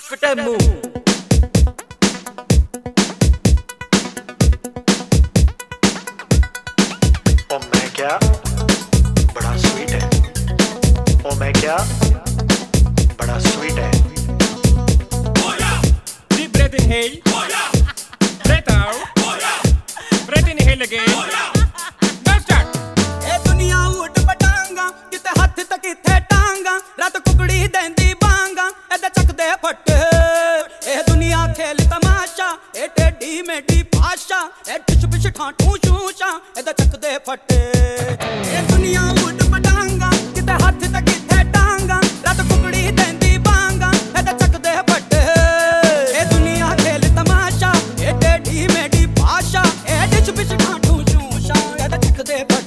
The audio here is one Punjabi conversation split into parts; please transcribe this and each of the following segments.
Fitemu. ओ मैं क्या बड़ा स्वीट है, ओ मैं क्या बड़ा स्वीट है। Deep breath inhale, breath out, breath inhale again. Now start. ਇਹ ਦੁਨੀਆ ਉੱਡ ਪਟਾਂਗਾ ਕਿਤੇ ਹੱਥ ਤੇ ਕਿਤੇ ਟਾਂਗਾ ਰਾਤ ਕੁਕੜੀ ਦੇਂਦੀ ਬਾਂਗਾ ਇਹਦੇ ਚੱਕਦੇ ਫੱਟ ਇਹ ਦੁਨੀਆ ਖੇਲ ਤਮਾਸ਼ਾ ਇਹ ਟੇਢੀ ਮੇਢੀ ਭਾਸ਼ਾ ਇਹ ਟਿਸ਼ ਪਿਸ਼ ਠਾਠੂ ਸ਼ੂਸ਼ਾ ਇਹਦੇ ਚੱਕਦੇ ਫੱਟ ਇਹ ਦੁਨੀਆ ਉੱਡ ਪਟਾਂਗਾ ਕਿਤੇ ਹੱਥ ਤੇ ਕਿਤੇ ਟਾਂਗਾ ਰਾਤ ਕੁਕੜੀ ਦੇਂਦੀ ਬਾਂਗਾ ਇਹਦੇ ਚੱਕਦੇ ਫੱਟ ਇਹ ਦੁਨੀਆ ਖੇਲ ਤਮਾਸ਼ਾ ਇਹ ਟੇਢੀ ਮੇਢੀ ਭਾਸ਼ਾ ਇਹ ਟਿਸ਼ ਪਿਸ਼ ਠਾਠੂ ਸ਼ੂਸ਼ਾ ਇਹਦੇ ਚੱਕਦੇ ਫੱਟ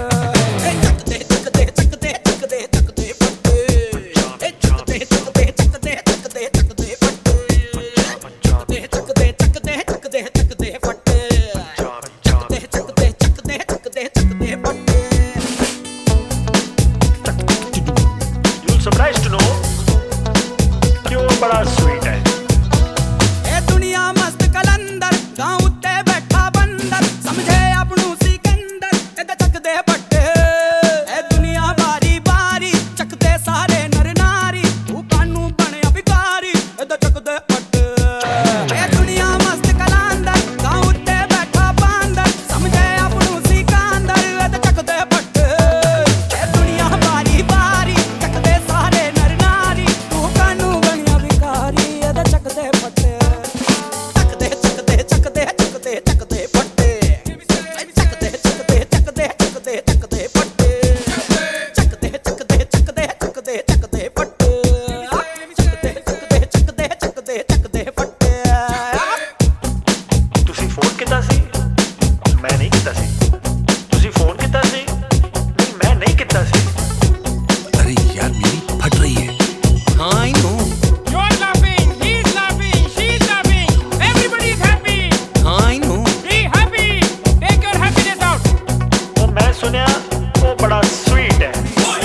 सरप्राइज टू नो कि वो बड़ा स्वीट है। ਇਹ ਦੁਨੀਆ ਮਸਤ ਕਲੰਦਰ ਗਾਂ ਉੱਤੇ ਬੈਠਾ ਬੰਦਰ ਸਮਝੇ ਆਪਣੂ ਸਿਕੰਦਰ ਇਹਦੇ ਚੱਕਦੇ ਫੱਟ ਇਹ ਦੁਨੀਆ ਬਾਰੀ ਬਾਰੀ ਚੱਕਦੇ ਸਾਰੇ ਨਰ ਨਾਰੀ ਤੂੰ ਕਾਨੂੰ ਬਣਿਆ ਵਿਕਾਰੀ ਇਹਦੇ ਚੱਕਦੇ ਫੱਟ ਇਹ ਦੁਨੀਆ ਮਸਤ ਕਲੰਦਰ ਗਾਂ ਉੱਤੇ ਬੈਠਾ ਬੰਦਰ ਸਮਝੇ ਆਪਣੂ ਸਿਕੰਦਰ ਇਹਦੇ ਚੱਕਦੇ ਫੱਟ ਇਹ ਦੁਨੀਆ ਬਾਰੀ ਬਾਰੀ ਚੱਕਦੇ ਸਾਰੇ ਨਰ ਨਾਰੀ ਤੂੰ ਕਾਨੂੰ ਬਣਿਆ ਵਿਕਾਰੀ ਇਹਦੇ ਚੱਕਦੇ ਫੱਟ ਤੁਸੀਂ ਫੋਨ ਕੀਤਾ ਸੀ, ਮੈਂ ਨਹੀਂ ਕੀਤਾ ਸੀ। ਤੁਸੀਂ ਫੋਨ ਕੀਤਾ ਸੀ, ਨਹੀਂ ਮੈਂ ਨਹੀਂ ਕੀਤਾ ਸੀ। अरे यार मेरी फट रही है। हाँ I know. You're laughing, he's laughing, she's laughing. Everybody is happy. हाँ I know. Be happy. Take your happiness out. ਉਹ ਮੈਂ ਸੁਣਿਆ ਉਹ ਬੜਾ ਸਵੀਟ ਹੈ।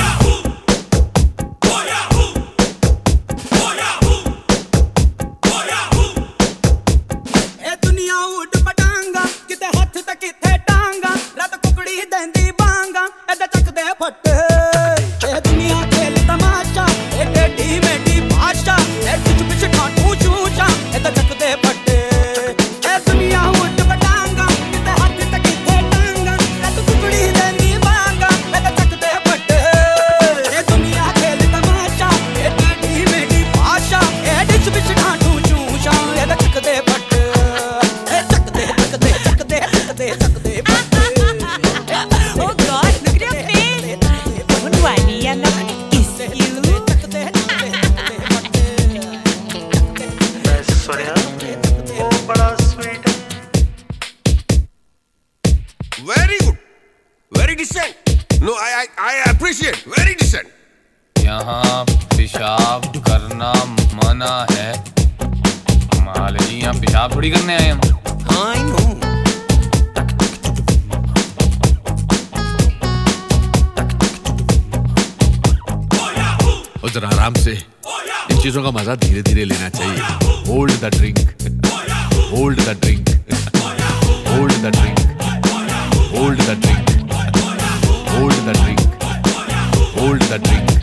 ਇਹ ਦੁਨੀਆ ਉੱਡ ਪਟਾਂਗਾ ਕਿਤੇ ਹੱਥ ਤੇ ਕਿਤੇ ਟਾਂਗਾ ਰਾਤ ਕੁਕੜੀ ਦੇਂਦੀ ਬਾਂਗਾ ਇਹਦੇ ਚੱਕਦੇ ਫੱਟ ਇਹ ਦੁਨੀਆ ਖੇਲ ਤਮਾਸ਼ਾ ਇਹ ਟੇਢੀ ਮੇਢੀ ਭਾਸ਼ਾ ਇਹ ਟਿਚ ਪਿਚ ਠਾਠੂ ਸ਼ੂਸ਼ਾ ਇਹਦੇ ਚੱਕਦੇ ਫੱਟ ਇਹ ਦੁਨੀਆ ਉੱਡ ਪਟਾਂਗਾ ਕਿਤੇ ਹੱਥ ਤੇ ਕਿਤੇ ਟਾਂਗਾ ਰਾਤ ਕੁਕੜੀ ਦੇਂਦੀ ਬਾਂਗਾ ਇਹਦੇ ਚੱਕਦੇ ਫੱਟ ਇਹ ਦੁਨੀਆ ਖੇਲ ਤਮਾਸ਼ਾ ਇਹ ਟੇਢੀ ਮੇਢੀ ਭਾਸ਼ਾ ਇਹ ਟਿਚ ਪਿਚ ਠਾਠੂ ਸ਼ੂਸ਼ਾ ਇਹਦੇ ਚੱਕਦੇ ਫੱਟ Oh God, look at your face. Don't worry, I'm not gonna kiss you. ਮੈਂ ਸੁਣਿਆ ਉਹ ਬੜਾ ਸਵੀਟ ਹੈ। Very good. Very decent. No, I appreciate. Very decent. यहाँ पेशाब करना मना है। माले जी यहाँ पेशाब थोड़ी करने आए हम। हाँ आई नो। और जरा आराम से इन चीजों का मजा धीरे धीरे लेना चाहिए। Hold the drink, hold the drink, hold the drink, hold the drink, hold the drink, hold the drink.